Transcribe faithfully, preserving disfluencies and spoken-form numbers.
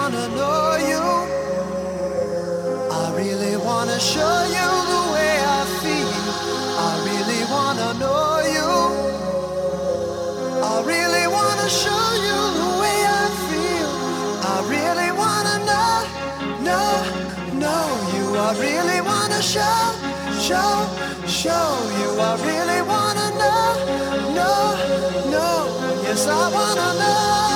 wanna know you. I really wanna show you the way I feel. I really wanna know you. I really wanna show you the way I feel. I really wanna know, know, know you. I really wanna show, show, show you. I really wanna know, know, know. Yes, I wanna know.